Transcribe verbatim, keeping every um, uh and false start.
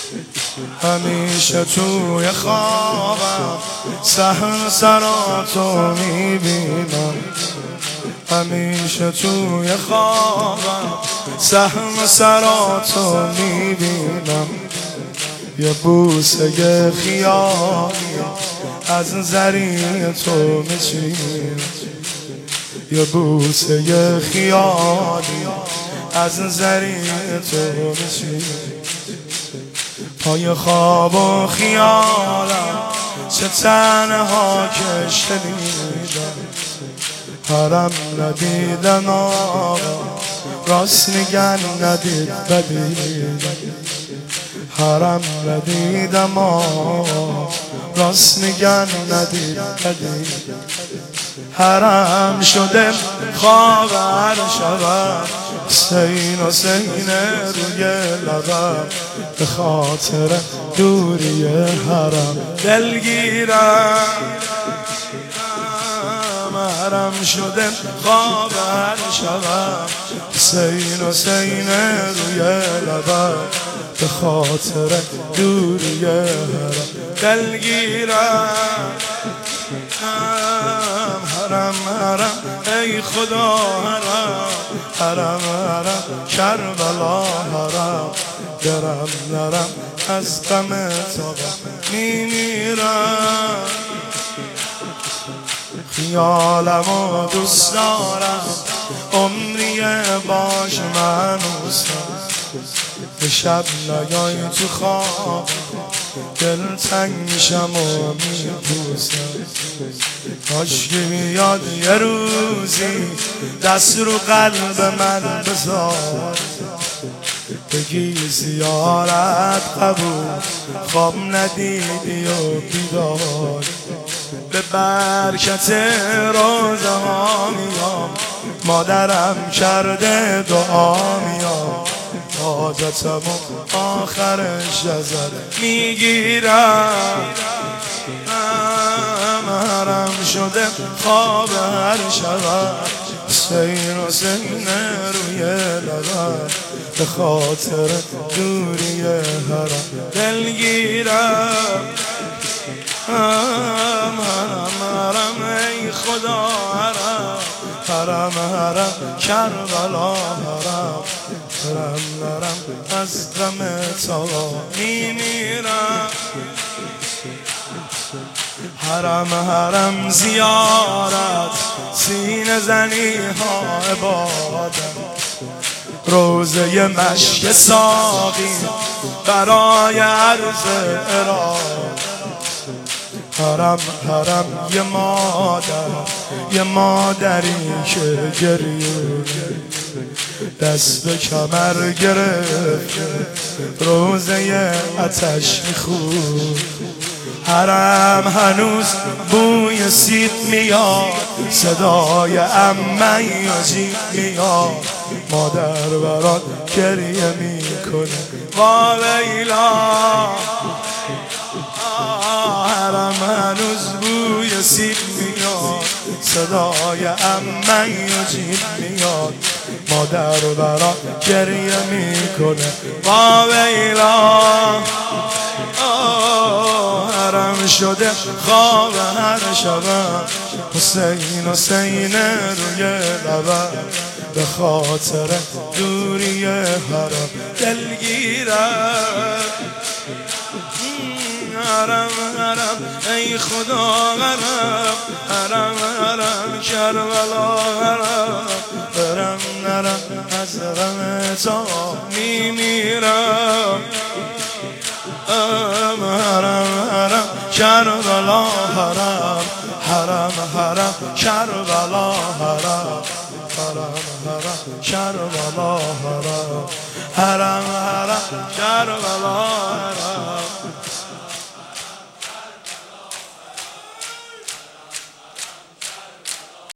همیشه توی خوابم صحن سراتو میبینم، همیشه توی خوابم صحن سراتو میبینم. یه بوسه خیالی از زری تو میچینم، یه بوسه خیالی از زری تو میچینم. پای خواب و خیالم چه تنها که شنیدم، حرم ندیدم آقا راست میگن ندید بدیدم، حرم ندیدم آقا راست میگن ندید بدیدم. حرم شده خواب هر شبم، حسین حسین روی لبم، به خاطر دوری حرم دلگیرم. حرم شده خواب هر شبم، حسین حسین روی لبم، به خاطر دوری حرم دلگیرم. حرم حرم ای خدا حرم، حرم حرم کربلا حرم، درم نرم از غم تو میمیرم. خیالمو دوست دارم عمری باش منوسم، به شب نیای تو خواب دل تنگ میشم و میپوسم. کاش که بیاد یه روزی دست رو قلب من بذار، بگی زیارت قبول خواب ندیدی و بیدار. به برکت روزه ها میام، مادرم کرده دعا میام، حاجتمو آخرش ازت میگیرم. حرم شده خواب هر شبم، حسین حسین روی لبم، به خاطر دوری حرم دلگیرم. حرم حرم ای خدا حرم، حرم حرم کربلا حرم، حرم نرم از غم تو میمیرم. حرم حرم زیارت سینه زنی ها عبادت، روزه مشک ساقی برای عرض ارادت. حرم حرم یه مادر، یه مادری که گریه دست به کمر گرفت، روزه آتش میخورد. حرم هنوز بوی سیب میاد، صدای عمه عجیب میاد، مادر برات گریه میکنه وا لیلا. حرم هنوز بوی سیب میاد، صدای عمه عجیب میاد، مادر برات گریه میکنه وا لیلا. حرم شده خواب هر شبم، حسین حسین روی لبم، به خاطر دوری حرم دلگیرم. حرم حرم ای خدا حرم، حرم حرم کربلا حرم، برم نرم از غم تو میمیرم. حرم حرم کربلا حرم، حرم حرم کربلا حرم، حرم حرم کربلا حرم، حرم حرم کربلا حرم.